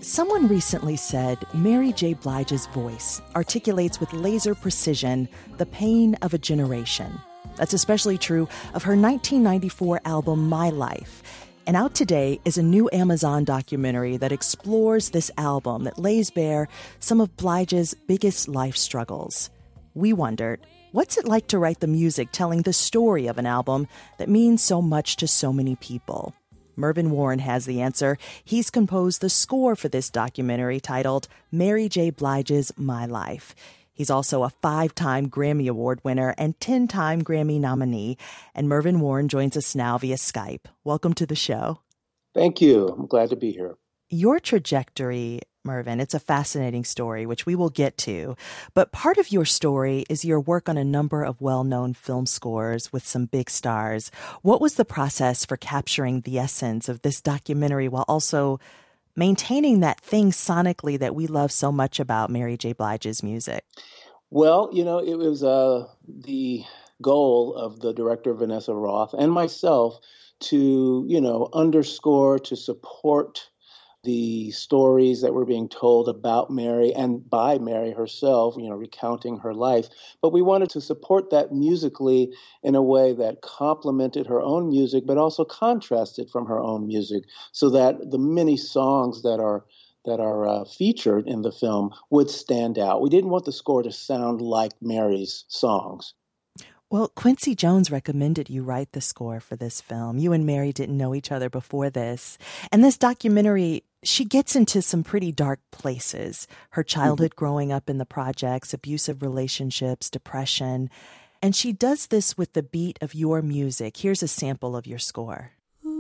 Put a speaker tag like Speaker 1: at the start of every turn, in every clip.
Speaker 1: Someone recently said Mary J. Blige's voice articulates with laser precision the pain of a generation. That's especially true of her 1994 album, My Life. And out today is a new Amazon documentary that explores this album that lays bare some of Blige's biggest life struggles. We wondered, what's it like to write the music telling the story of an album that means so much to so many people? Mervyn Warren has the answer. He's composed the score for this documentary titled Mary J. Blige's My Life. He's also a 5-time Grammy Award winner and 10-time Grammy nominee. And Mervyn Warren joins us now via Skype. Welcome to the show.
Speaker 2: Thank you. I'm glad to be here.
Speaker 1: Your trajectory, Mervyn, it's a fascinating story, which we will get to. But part of your story is your work on a number of well-known film scores with some big stars. What was the process for capturing the essence of this documentary while also maintaining that thing sonically that we love so much about Mary J. Blige's music?
Speaker 2: Well, it was the goal of the director, Vanessa Roth, and myself to, underscore, to support the stories that were being told about Mary and by Mary herself, recounting her life. But we wanted to support that musically in a way that complemented her own music, but also contrasted from her own music, so that the many songs that are featured in the film would stand out. We didn't want the score to sound like Mary's songs.
Speaker 1: Well, Quincy Jones recommended you write the score for this film. You and Mary didn't know each other before this. And this documentary, she gets into some pretty dark places. Her childhood growing up in the projects, abusive relationships, depression. And she does this with the beat of your music. Here's a sample of your score.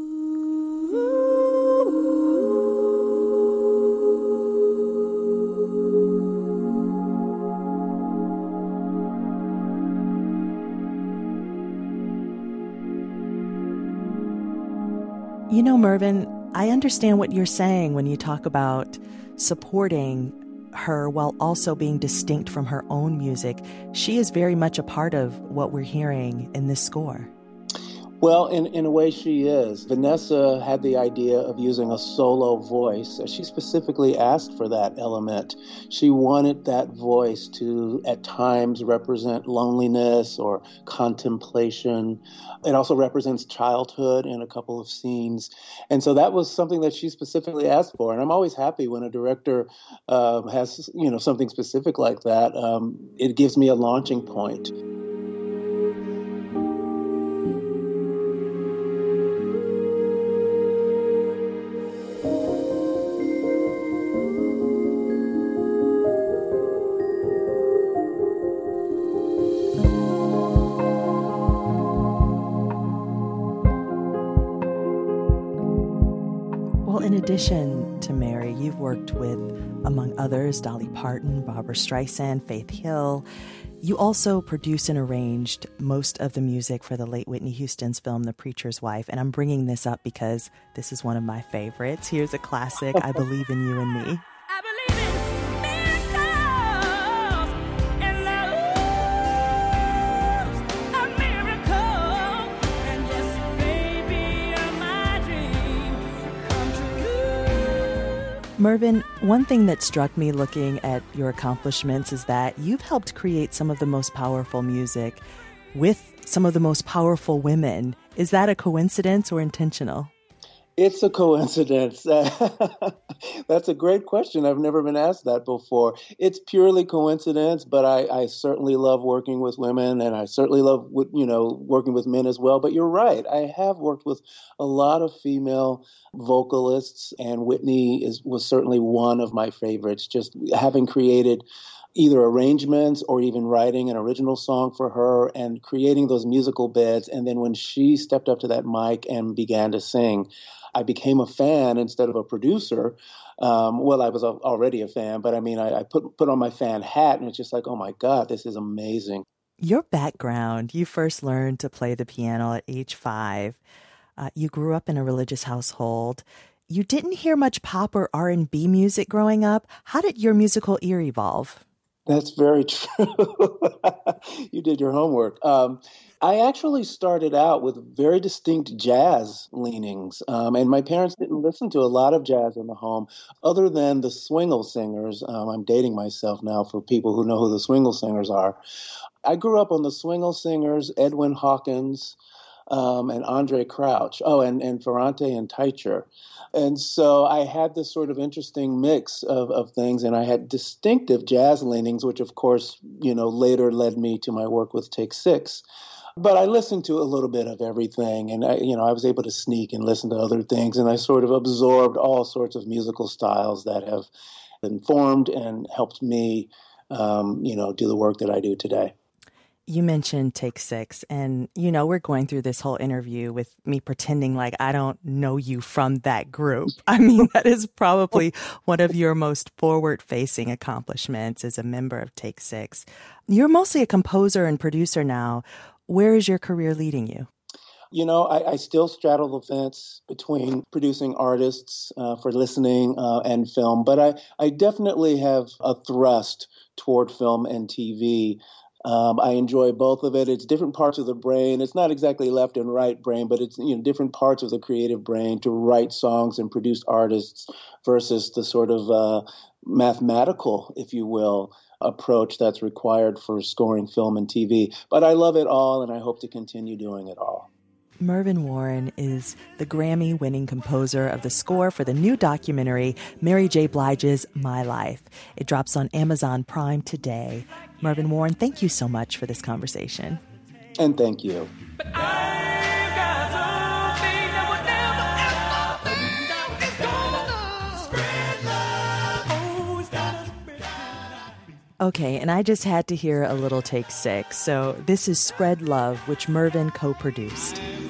Speaker 1: Mervyn, I understand what you're saying when you talk about supporting her while also being distinct from her own music. She is very much a part of what we're hearing in this score.
Speaker 2: Well, in a way she is. Vanessa had the idea of using a solo voice. She specifically asked for that element. She wanted that voice to, at times, represent loneliness or contemplation. It also represents childhood in a couple of scenes. And so that was something that she specifically asked for. And I'm always happy when a director has, something specific like that. It gives me a launching point.
Speaker 1: In addition to Mary, you've worked with, among others, Dolly Parton, Barbra Streisand, Faith Hill. You also produced and arranged most of the music for the late Whitney Houston's film, The Preacher's Wife. And I'm bringing this up because this is one of my favorites. Here's a classic, I Believe in You and Me. Mervyn, one thing that struck me looking at your accomplishments is that you've helped create some of the most powerful music with some of the most powerful women. Is that a coincidence or intentional?
Speaker 2: It's a coincidence. That's a great question. I've never been asked that before. It's purely coincidence, but I certainly love working with women, and I certainly love working with men as well. But you're right. I have worked with a lot of female vocalists, and Whitney was certainly one of my favorites. Just having created either arrangements or even writing an original song for her and creating those musical beds. And then when she stepped up to that mic and began to sing, I became a fan instead of a producer. I was already a fan, but I put on my fan hat, and it's just like, oh my God, this is amazing.
Speaker 1: Your background, you first learned to play the piano at age 5. You grew up in a religious household. You didn't hear much pop or R&B music growing up. How did your musical ear evolve?
Speaker 2: That's very true. You did your homework. I actually started out with very distinct jazz leanings, and my parents didn't listen to a lot of jazz in the home, other than the Swingle Singers. I'm dating myself now for people who know who the Swingle Singers are. I grew up on the Swingle Singers, Edwin Hawkins, and Andre Crouch. Oh, and Ferrante and Teicher. And so I had this sort of interesting mix of things, and I had distinctive jazz leanings, which of course, later led me to my work with Take Six. But I listened to a little bit of everything, and I was able to sneak and listen to other things, and I sort of absorbed all sorts of musical styles that have informed and helped me, do the work that I do today.
Speaker 1: You mentioned Take Six, and, we're going through this whole interview with me pretending like I don't know you from that group. I mean, that is probably one of your most forward-facing accomplishments as a member of Take Six. You're mostly a composer and producer now. Where is your career leading you?
Speaker 2: I still straddle the fence between producing artists for listening and film, but I definitely have a thrust toward film and TV. I enjoy both of it. It's different parts of the brain. It's not exactly left and right brain, but it's different parts of the creative brain to write songs and produce artists versus the sort of mathematical, if you will, approach that's required for scoring film and TV. But I love it all, and I hope to continue doing it all.
Speaker 1: Mervyn Warren is the Grammy-winning composer of the score for the new documentary, Mary J. Blige's My Life. It drops on Amazon Prime today. Mervyn Warren, thank you so much for this conversation.
Speaker 2: And thank you. Okay, and I just had to hear a little Take Six. So this is Spread Love, which Mervyn co-produced.